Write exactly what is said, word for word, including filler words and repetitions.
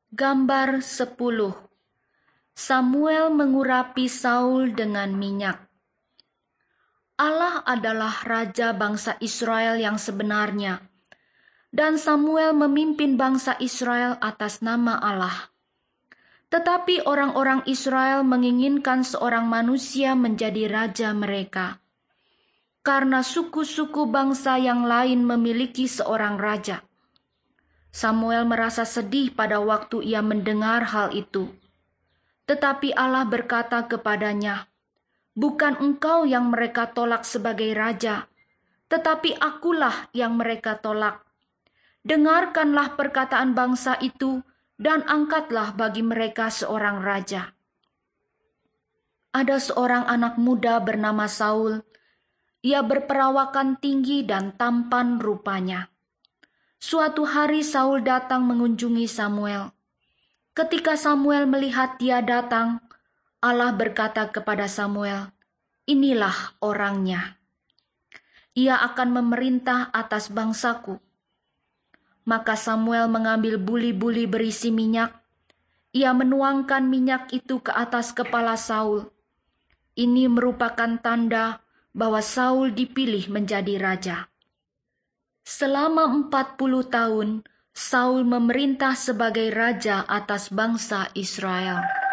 Gambar sepuluh. Samuel mengurapi Saul dengan minyak. Allah adalah raja bangsa Israel yang sebenarnya, dan Samuel memimpin bangsa Israel atas nama Allah. Tetapi orang-orang Israel menginginkan seorang manusia menjadi raja mereka, karena suku-suku bangsa yang lain memiliki seorang raja. Samuel merasa sedih pada waktu ia mendengar hal itu. Tetapi Allah berkata kepadanya, "Bukan engkau yang mereka tolak sebagai raja, tetapi akulah yang mereka tolak. Dengarkanlah perkataan bangsa itu dan angkatlah bagi mereka seorang raja." Ada seorang anak muda bernama Saul. Ia berperawakan tinggi dan tampan rupanya. Suatu hari Saul datang mengunjungi Samuel. Ketika Samuel melihat dia datang, Allah berkata kepada Samuel, "Inilah orangnya. Ia akan memerintah atas bangsaku." Maka Samuel mengambil buli-buli berisi minyak. Ia menuangkan minyak itu ke atas kepala Saul. Ini merupakan tanda bahwa Saul dipilih menjadi raja. Selama empat puluh tahun, Saul memerintah sebagai raja atas bangsa Israel.